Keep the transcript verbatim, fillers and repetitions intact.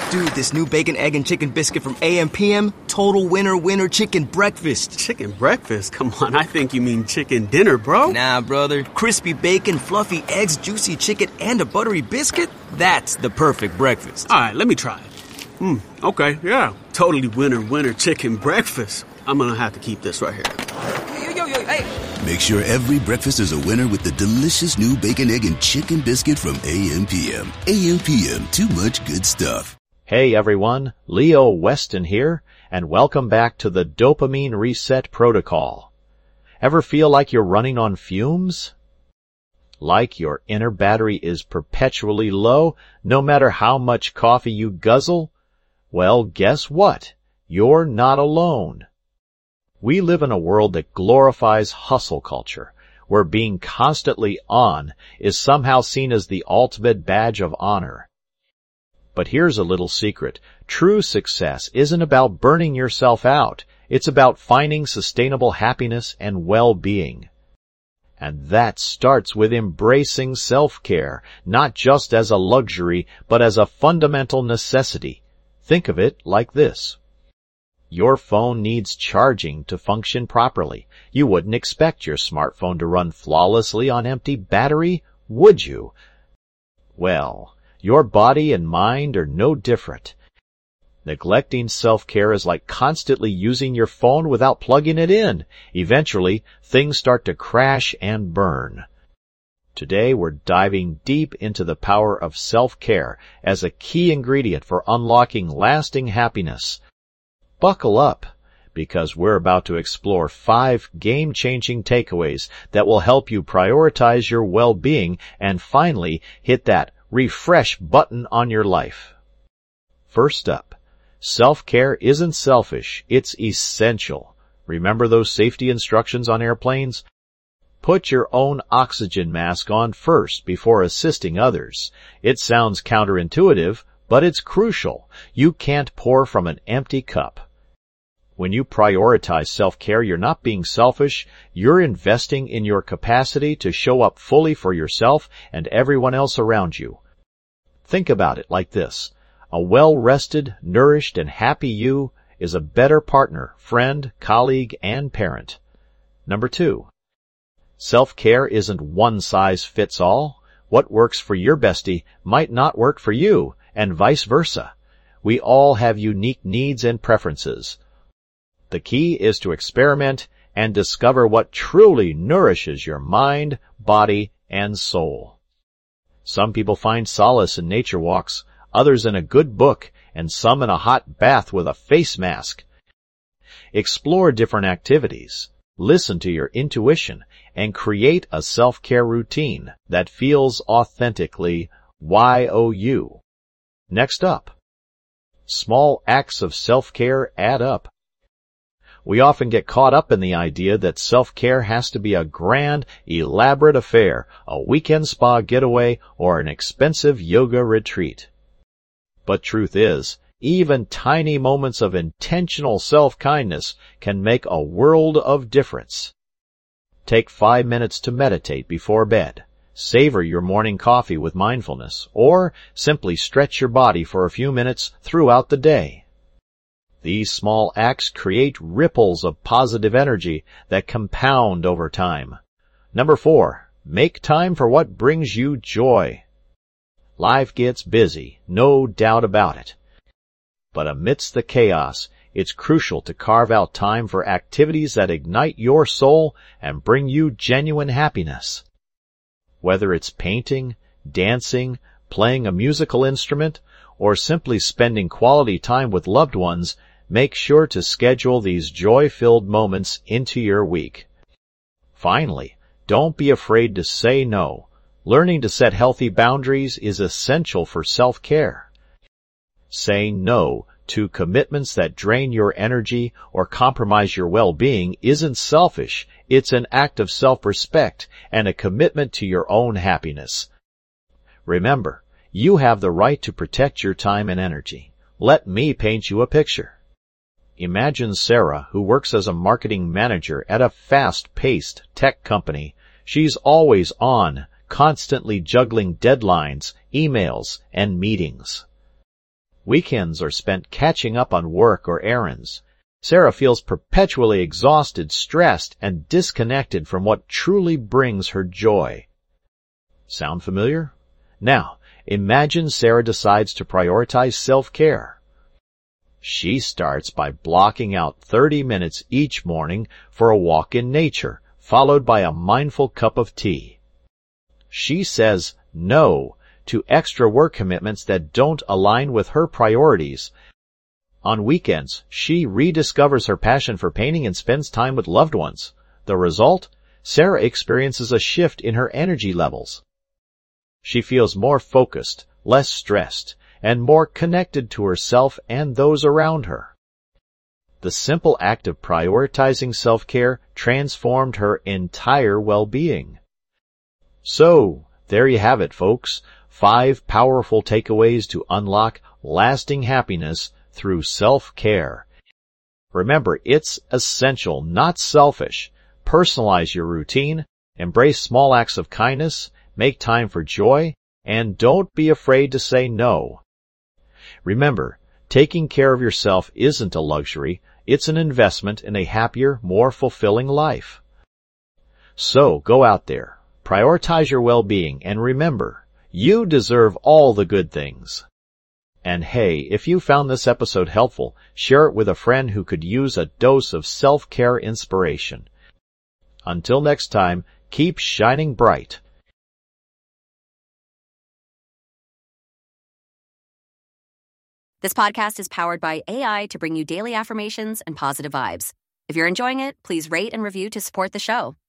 Dude, this new bacon, egg, and chicken biscuit from A M P M, total winner winner chicken breakfast. Chicken breakfast? Come on, I think you mean chicken dinner, bro. Nah, brother. Crispy bacon, fluffy eggs, juicy chicken, and a buttery biscuit? That's the perfect breakfast. All right, let me try it. Hmm, okay, yeah. Totally winner winner chicken breakfast. I'm gonna have to keep this right here. Yo, yo, yo, hey. Make sure every breakfast is a winner with the delicious new bacon, egg, and chicken biscuit from A M P M. A M P M, too much good stuff. Hey everyone, Leo Weston here, and welcome back to the Dopamine Reset Protocol. Ever feel like you're running on fumes? Like your inner battery is perpetually low, no matter how much coffee you guzzle? Well, guess what? You're not alone. We live in a world that glorifies hustle culture, where being constantly on is somehow seen as the ultimate badge of honor. But here's a little secret. True success isn't about burning yourself out. It's about finding sustainable happiness and well-being. And that starts with embracing self-care, not just as a luxury, but as a fundamental necessity. Think of it like this. Your phone needs charging to function properly. You wouldn't expect your smartphone to run flawlessly on empty battery, would you? Well, your body and mind are no different. Neglecting self-care is like constantly using your phone without plugging it in. Eventually, things start to crash and burn. Today, we're diving deep into the power of self-care as a key ingredient for unlocking lasting happiness. Buckle up, because we're about to explore five game-changing takeaways that will help you prioritize your well-being and finally hit that refresh button on your life. First up, self-care isn't selfish, it's essential. Remember those safety instructions on airplanes? Put your own oxygen mask on first before assisting others. It sounds counterintuitive, but it's crucial. You can't pour from an empty cup. When you prioritize self-care, you're not being selfish. You're investing in your capacity to show up fully for yourself and everyone else around you. Think about it like this. A well-rested, nourished, and happy you is a better partner, friend, colleague, and parent. Number two, self-care isn't one size fits all. What works for your bestie might not work for you, and vice versa. We all have unique needs and preferences. The key is to experiment and discover what truly nourishes your mind, body, and soul. Some people find solace in nature walks, others in a good book, and some in a hot bath with a face mask. Explore different activities, listen to your intuition, and create a self-care routine that feels authentically Y O U. Next up, small acts of self-care add up. We often get caught up in the idea that self-care has to be a grand, elaborate affair, a weekend spa getaway, or an expensive yoga retreat. But truth is, even tiny moments of intentional self-kindness can make a world of difference. Take five minutes to meditate before bed, savor your morning coffee with mindfulness, or simply stretch your body for a few minutes throughout the day. These small acts create ripples of positive energy that compound over time. Number four, make time for what brings you joy. Life gets busy, no doubt about it. But amidst the chaos, it's crucial to carve out time for activities that ignite your soul and bring you genuine happiness. Whether it's painting, dancing, playing a musical instrument, or simply spending quality time with loved ones, make sure to schedule these joy-filled moments into your week. Finally, don't be afraid to say no. Learning to set healthy boundaries is essential for self-care. Saying no to commitments that drain your energy or compromise your well-being isn't selfish. It's an act of self-respect and a commitment to your own happiness. Remember, you have the right to protect your time and energy. Let me paint you a picture. Imagine Sarah, who works as a marketing manager at a fast-paced tech company. She's always on, constantly juggling deadlines, emails, and meetings. Weekends are spent catching up on work or errands. Sarah feels perpetually exhausted, stressed, and disconnected from what truly brings her joy. Sound familiar? Now, imagine Sarah decides to prioritize self-care. She starts by blocking out thirty minutes each morning for a walk in nature, followed by a mindful cup of tea. She says no to extra work commitments that don't align with her priorities. On weekends, she rediscovers her passion for painting and spends time with loved ones. The result? Sarah experiences a shift in her energy levels. She feels more focused, less stressed, and more connected to herself and those around her. The simple act of prioritizing self-care transformed her entire well-being. So, there you have it, folks. Five powerful takeaways to unlock lasting happiness through self-care. Remember, it's essential, not selfish. Personalize your routine, embrace small acts of kindness, make time for joy, and don't be afraid to say no. Remember, taking care of yourself isn't a luxury, it's an investment in a happier, more fulfilling life. So, go out there, prioritize your well-being, and remember, you deserve all the good things. And hey, if you found this episode helpful, share it with a friend who could use a dose of self-care inspiration. Until next time, keep shining bright. This podcast is powered by A I to bring you daily affirmations and positive vibes. If you're enjoying it, please rate and review to support the show.